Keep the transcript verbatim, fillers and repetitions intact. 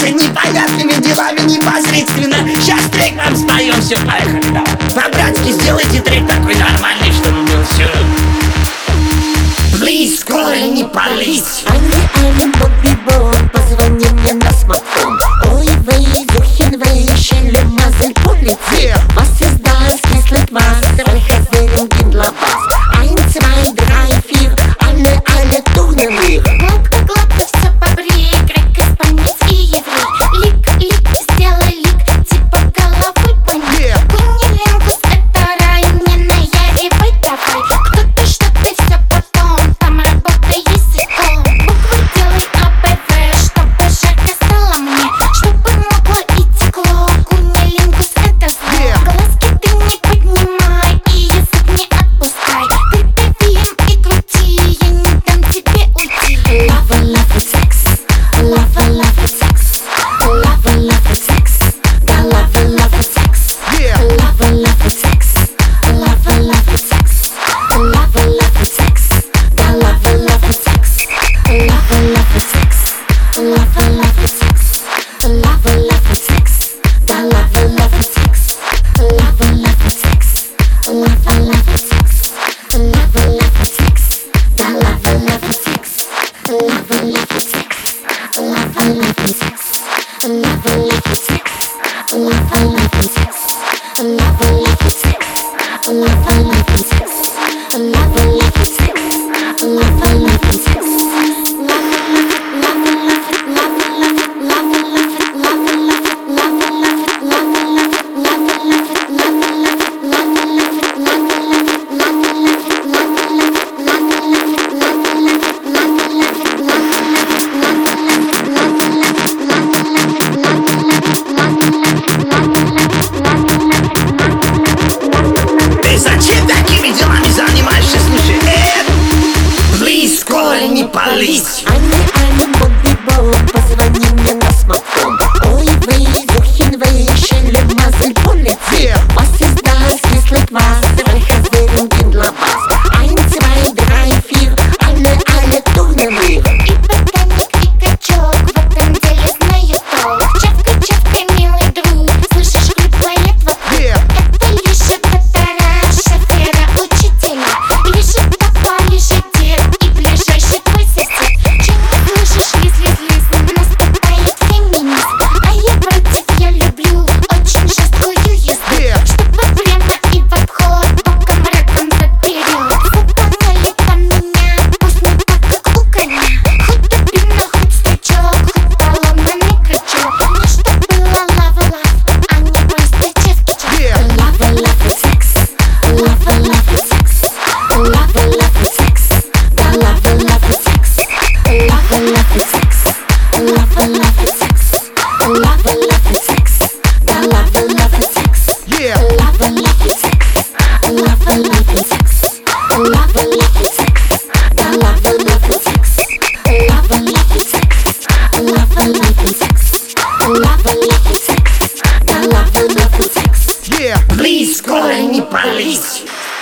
занимаешься непонятными делами непосредственно. Сейчас трек нам споем, все, поехали, давай. По-братски сделайте трек такой нормальный, чтобы был все. Please, скоро не пались. Ани, Ани, Бобби, Боб, позвони мне на смартфон. Ой, вы, Юхин, вы, щели, мазель, полиция. Was ist das, кислый квас, welcher Segen для вас? Ein, zwei, drei, vier, alle, alle turnen wir. Гладко, гладко, все побрей, грек, испанец и еврей. Лик, лик, сделай лик, типа головой пони. Кунилингус, это рай, не наяривай давай. Кто-то, что-то, все потом, там работа языком. Буквы делай А, Б, В, чтобы жарко стало мне, чтобы могло и текло. Кунилингус, это зло. Глазки ты не поднимай и язык не отпускай. Ты дави им и крути, я не дам тебе уйти. Love, love, sex. Love, love, sex. Love, love, sex. Да, love, love, sex. Love, love, sex. Love, love, sex. Love, love, sex. Да, love, love, sex. Love, love, sex. Love, love, sex. Love, love, sex. Да, love, love, sex. Love, love, sex. Love, love, sex. Love, love, sex. Да, love, love, sex. Love, love, sex. Love, love, sex. Love, love, sex. Love, love, sex. Love, love, sex. Love, love, sex. Love, love, sex. Love, love, sex. Ты зачем такими делами занимаешься, слушай? Э, Please, скоро не пались. Ани, Ани, Бобби, Боб, позвони мне на смартфон. Ой, вы, Юхин, вы, щели, мазель, полиция. Was ist das, кислый квас, welcher Segen для вас? Ein, zwei, drei, vier, alle, alle turnen wir. И ботаник, и качок, в этом деле знаю толк. Чавкай, чавкай, милый друг, слышишь, хриплает вокруг. Это лишь доктора, шофера, учителя. Ближе папа, ближе дед и ближайший твой сосед. Че не слышишь, лиз, лиз, лиз, наступает феминизм. А я против, я люблю очень жесткую езду, чтобы прямо и в обход боком раком заперед. Запомнили там меня, пусть не так, как у коня. Хоть дубина, хоть стучок, хоть поломанный крючок. Но что было лава-лав, а не просто чевки-чев. Love, love, sex. Love, love, sex. Love, love, sex. Да, love, love, sex. Love, love, sex. Love, love, sex. Love, love, sex. Да, love, love, sex. Love, love, sex. Love, love, sex. Love, love, sex. Да, love, love, sex. Love, love, sex. Love, love, sex. Love, love, sex. Да, love, love, sex. Please, скоро не пались.